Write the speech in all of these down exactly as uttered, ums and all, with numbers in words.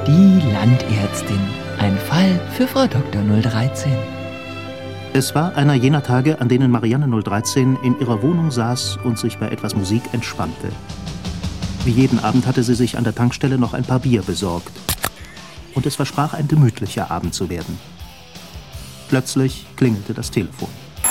Die Landärztin. Ein Fall für Frau Doktor null dreizehn. Es war einer jener Tage, an denen Marianne null dreizehn in ihrer Wohnung saß und sich bei etwas Musik entspannte. Wie jeden Abend hatte sie sich an der Tankstelle noch ein paar Bier besorgt. Und es versprach, ein gemütlicher Abend zu werden. Plötzlich klingelte das Telefon.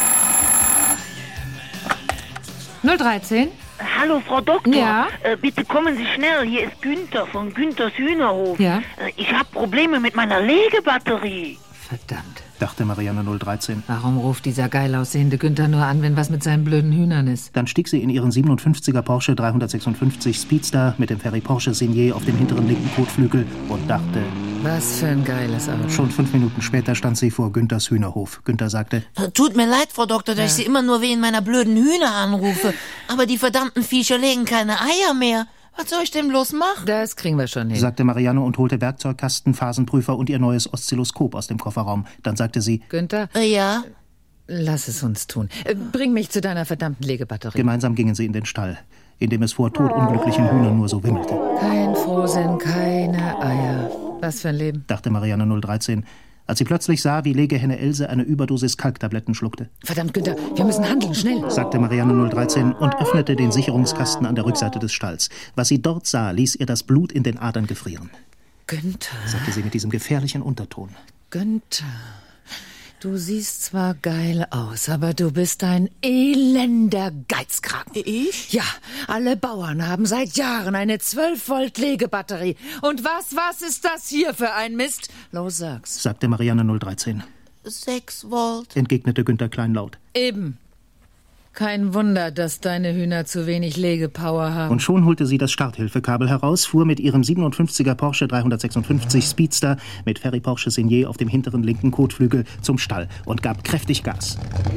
null dreizehn? Hallo, Frau Doktor. Ja? Äh, bitte kommen Sie schnell. Hier ist Günther von Günthers Hühnerhof. Ja? Äh, ich habe Probleme mit meiner Legebatterie. Verdammt. Dachte Marianne null dreizehn. Warum ruft dieser geil aussehende Günther nur an, wenn was mit seinen blöden Hühnern ist? Dann stieg sie in ihren siebenundfünfziger Porsche dreihundertsechsundfünfzig Speedster mit dem Ferry Porsche Signet auf dem hinteren linken Kotflügel und dachte... Was für ein geiles Auto. Schon fünf Minuten später stand sie vor Günthers Hühnerhof. Günther sagte... Tut mir leid, Frau Doktor, dass Ja. ich Sie immer nur wegen meiner blöden Hühner anrufe. Aber die verdammten Viecher legen keine Eier mehr. Was soll ich denn bloß machen? Das kriegen wir schon hin. sagte Marianne und holte Werkzeugkasten, Phasenprüfer und ihr neues Oszilloskop aus dem Kofferraum. Dann sagte sie... Günther, Äh, Ja? lass es uns tun. Äh, Bring mich zu deiner verdammten Legebatterie. Gemeinsam gingen sie in den Stall, in dem es vor todunglücklichen Hühnern nur so wimmelte. Kein Frohsinn, keine Eier. Was für ein Leben. Dachte Marianne null dreizehn, als sie plötzlich sah, wie Legehenne Else eine Überdosis Kalktabletten schluckte. Verdammt, Günther, wir müssen handeln, schnell. Sagte Marianne null dreizehn und öffnete den Sicherungskasten an der Rückseite des Stalls. Was sie dort sah, ließ ihr das Blut in den Adern gefrieren, Günther, sagte sie mit diesem gefährlichen Unterton. Günther, du siehst zwar geil aus, aber du bist ein elender Geizkragen. Ich? Ja, alle Bauern haben seit Jahren eine zwölf Volt Legebatterie. Und was, was ist das hier für ein Mist? Los, sag's. Sagte Marianne null dreizehn, Sechs Volt. entgegnete Günther kleinlaut. Eben. Kein Wunder, dass deine Hühner zu wenig Legepower haben. Und schon holte sie das Starthilfekabel heraus, fuhr mit ihrem siebenundfünfziger Porsche dreihundertsechsundfünfzig Speedster mit Ferry Porsche Signet auf dem hinteren linken Kotflügel zum Stall und gab kräftig Gas.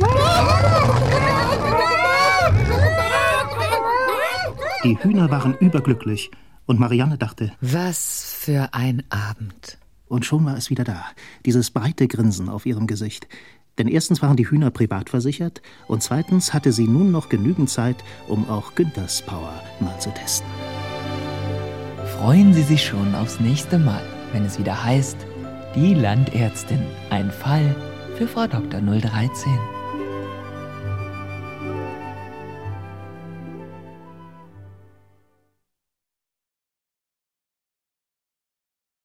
Die Hühner waren überglücklich und Marianne dachte, Was für ein Abend. und schon war es wieder da, dieses breite Grinsen auf ihrem Gesicht. Denn erstens waren die Hühner privat versichert und zweitens hatte sie nun noch genügend Zeit, um auch Günthers Power mal zu testen. Freuen Sie sich schon aufs nächste Mal, wenn es wieder heißt, die Landärztin. Ein Fall für Frau Doktor null dreizehn.